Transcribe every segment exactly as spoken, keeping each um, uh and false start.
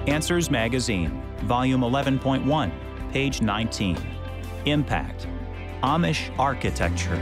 Answers Magazine, Volume eleven point one, page nineteen. Impact: Amish Architecture.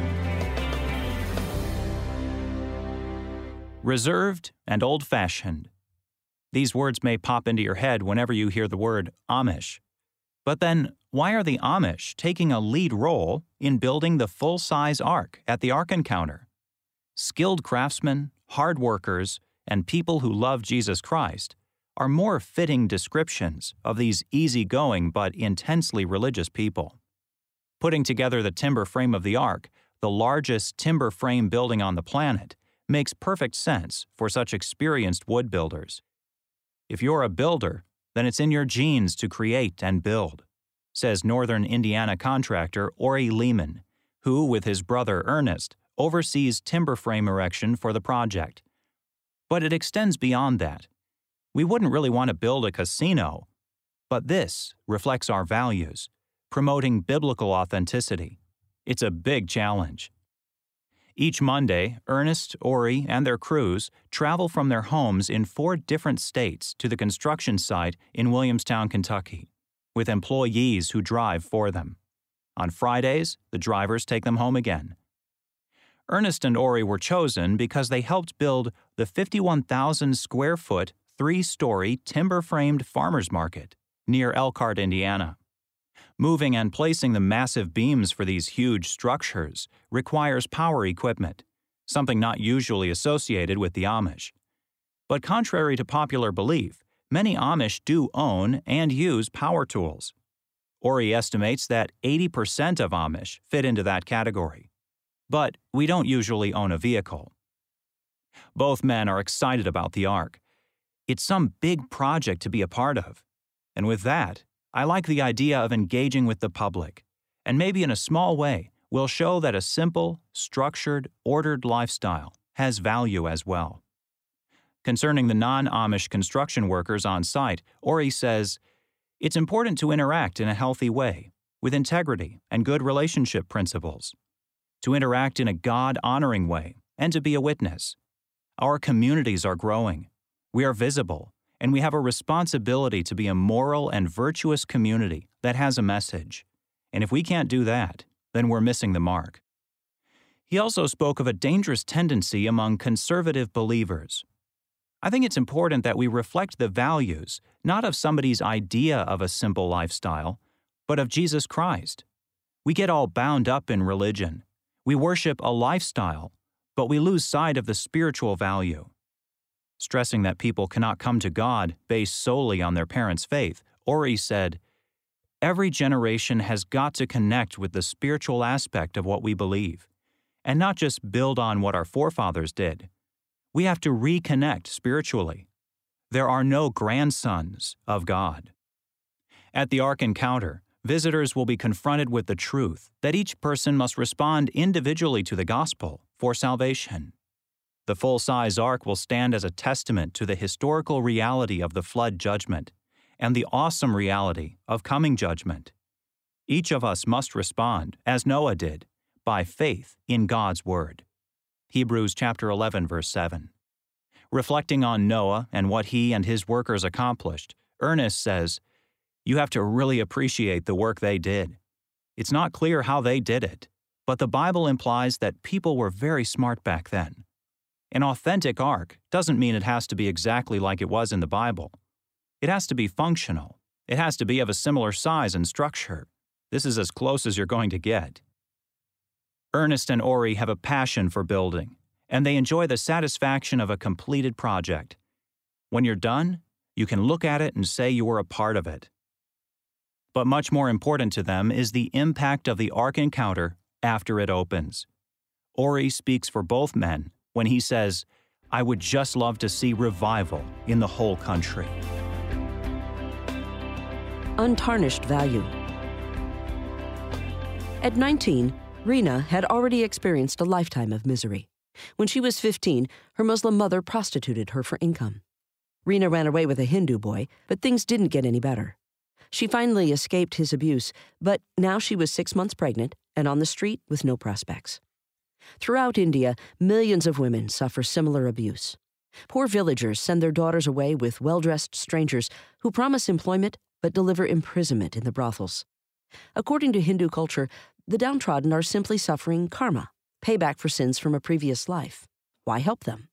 Reserved and old-fashioned. These words may pop into your head whenever you hear the word Amish. But then, why are the Amish taking a lead role in building the full-size ark at the Ark Encounter? Skilled craftsmen, hard workers, and people who love Jesus Christ are more fitting descriptions of these easygoing but intensely religious people. Putting together the timber frame of the ark, the largest timber frame building on the planet, makes perfect sense for such experienced wood builders. If you're a builder, then it's in your genes to create and build, says Northern Indiana contractor Ori Lehman, who, with his brother Ernest, oversees timber frame erection for the project. But it extends beyond that. We wouldn't really want to build a casino, but this reflects our values, promoting biblical authenticity. It's a big challenge. Each Monday, Ernest, Ori, and their crews travel from their homes in four different states to the construction site in Williamstown, Kentucky, with employees who drive for them. On Fridays, the drivers take them home again. Ernest and Ori were chosen because they helped build the fifty-one thousand square foot, three-story timber-framed farmers market near Elkhart, Indiana. Moving and placing the massive beams for these huge structures requires power equipment, something not usually associated with the Amish. But contrary to popular belief, many Amish do own and use power tools. Ori estimates that eighty percent of Amish fit into that category. But we don't usually own a vehicle. Both men are excited about the Ark. It's some big project to be a part of. And with that, I like the idea of engaging with the public, and maybe in a small way, we'll show that a simple, structured, ordered lifestyle has value as well. Concerning the non-Amish construction workers on site, Ori says, "It's important to interact in a healthy way, with integrity and good relationship principles, to interact in a God-honoring way, and to be a witness. Our communities are growing. We are visible. And we have a responsibility to be a moral and virtuous community that has a message. And if we can't do that, then we're missing the mark." He also spoke of a dangerous tendency among conservative believers. I think it's important that we reflect the values not of somebody's idea of a simple lifestyle, but of Jesus Christ. We get all bound up in religion. We worship a lifestyle, but we lose sight of the spiritual value. Stressing that people cannot come to God based solely on their parents' faith, Ori said, "Every generation has got to connect with the spiritual aspect of what we believe, and not just build on what our forefathers did. We have to reconnect spiritually. There are no grandsons of God." At the Ark Encounter, visitors will be confronted with the truth that each person must respond individually to the gospel for salvation. The full-size ark will stand as a testament to the historical reality of the flood judgment and the awesome reality of coming judgment. Each of us must respond, as Noah did, by faith in God's word. Hebrews chapter eleven, verse seven. Reflecting on Noah and what he and his workers accomplished, Ernest says, "You have to really appreciate the work they did. It's not clear how they did it, but the Bible implies that people were very smart back then. An authentic ark doesn't mean it has to be exactly like it was in the Bible. It has to be functional. It has to be of a similar size and structure. This is as close as you're going to get." Ernest and Ori have a passion for building, and they enjoy the satisfaction of a completed project. When you're done, you can look at it and say you were a part of it. But much more important to them is the impact of the Ark Encounter after it opens. Ori speaks for both men when he says, "I would just love to see revival in the whole country." Untarnished value. At nineteen, Rena had already experienced a lifetime of misery. When she was fifteen, her Muslim mother prostituted her for income. Rena ran away with a Hindu boy, but things didn't get any better. She finally escaped his abuse, but now she was six months pregnant and on the street with no prospects. Throughout India, millions of women suffer similar abuse. Poor villagers send their daughters away with well-dressed strangers who promise employment but deliver imprisonment in the brothels. According to Hindu culture, the downtrodden are simply suffering karma, payback for sins from a previous life. Why help them?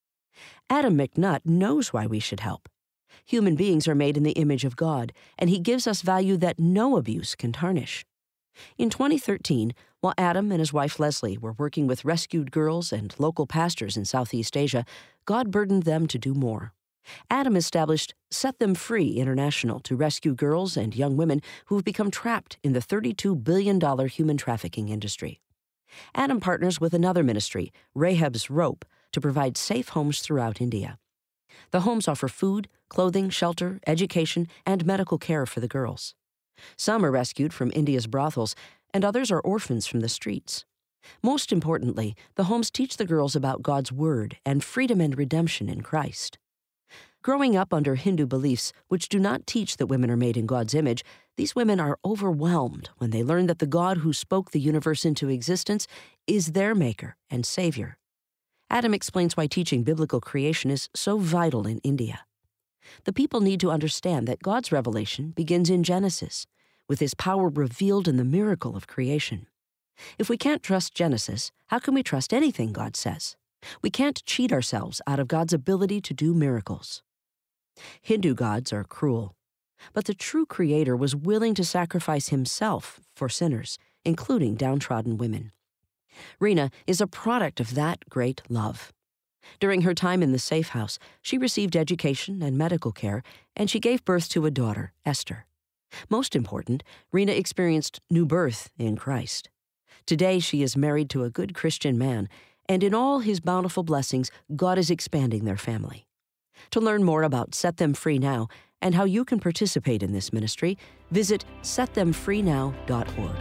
Adam McNutt knows why we should help. Human beings are made in the image of God, and he gives us value that no abuse can tarnish. In twenty thirteen, while Adam and his wife Leslie were working with rescued girls and local pastors in Southeast Asia, God burdened them to do more. Adam established Set Them Free International to rescue girls and young women who have become trapped in the thirty-two billion dollars human trafficking industry. Adam partners with another ministry, Rahab's Rope, to provide safe homes throughout India. The homes offer food, clothing, shelter, education, and medical care for the girls. Some are rescued from India's brothels, and others are orphans from the streets. Most importantly, the homes teach the girls about God's Word and freedom and redemption in Christ. Growing up under Hindu beliefs which do not teach that women are made in God's image, these women are overwhelmed when they learn that the God who spoke the universe into existence is their maker and savior. Adam explains why teaching biblical creation is so vital in India. The people need to understand that God's revelation begins in Genesis, with his power revealed in the miracle of creation. If we can't trust Genesis, how can we trust anything God says? We can't cheat ourselves out of God's ability to do miracles. Hindu gods are cruel, but the true Creator was willing to sacrifice himself for sinners, including downtrodden women. Reena is a product of that great love. During her time in the safe house, she received education and medical care, and she gave birth to a daughter, Esther. Most important, Reena experienced new birth in Christ. Today, she is married to a good Christian man, and in all his bountiful blessings, God is expanding their family. To learn more about Set Them Free Now and how you can participate in this ministry, visit set them free now dot org.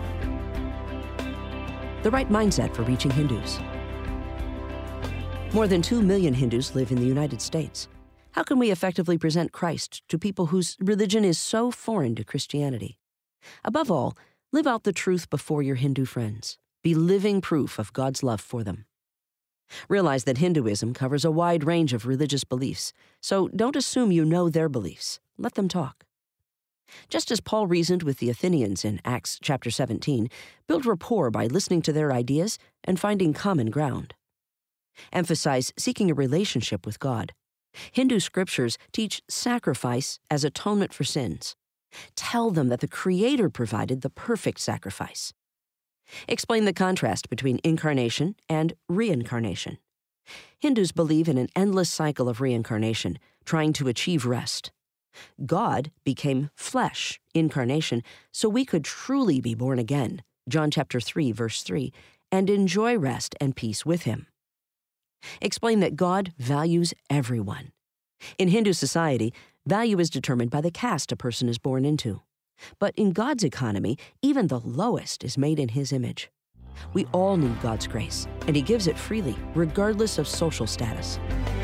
The right mindset for reaching Hindus. More than two million Hindus live in the United States. How can we effectively present Christ to people whose religion is so foreign to Christianity? Above all, live out the truth before your Hindu friends. Be living proof of God's love for them. Realize that Hinduism covers a wide range of religious beliefs, so don't assume you know their beliefs. Let them talk. Just as Paul reasoned with the Athenians in Acts chapter seventeen, build rapport by listening to their ideas and finding common ground. Emphasize seeking a relationship with God. Hindu scriptures teach sacrifice as atonement for sins. Tell them that the Creator provided the perfect sacrifice. Explain the contrast between incarnation and reincarnation. Hindus believe in an endless cycle of reincarnation, trying to achieve rest. God became flesh, incarnation, so we could truly be born again, John chapter three, verse three, and enjoy rest and peace with him. Explain that God values everyone. In Hindu society, value is determined by the caste a person is born into. But in God's economy, even the lowest is made in his image. We all need God's grace, and he gives it freely, regardless of social status.